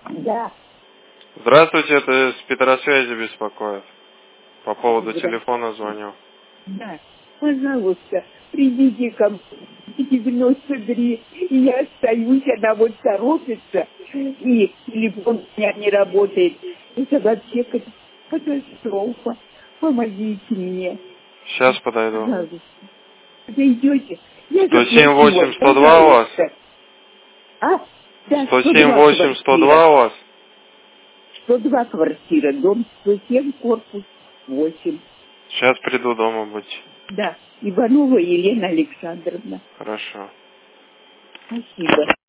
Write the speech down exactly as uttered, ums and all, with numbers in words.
Да. Здравствуйте, это с Петросвязи беспокоит. По поводу телефона звоню. Да, пожалуйста, придите ко мне. девяносто три, и я остаюсь, она вот торопится, и телефон у меня не работает. Это вообще катастрофа. Помогите мне. Сейчас подойду. Пожалуйста. Подойдете? Я сто семь восемь сто два у вас? А? Да, сто семь восемь сто два у вас? сто два квартира, дом сто семь, корпус восемь. Сейчас приду, дома быть. Да, Иванова Елена Александровна. Хорошо. Спасибо.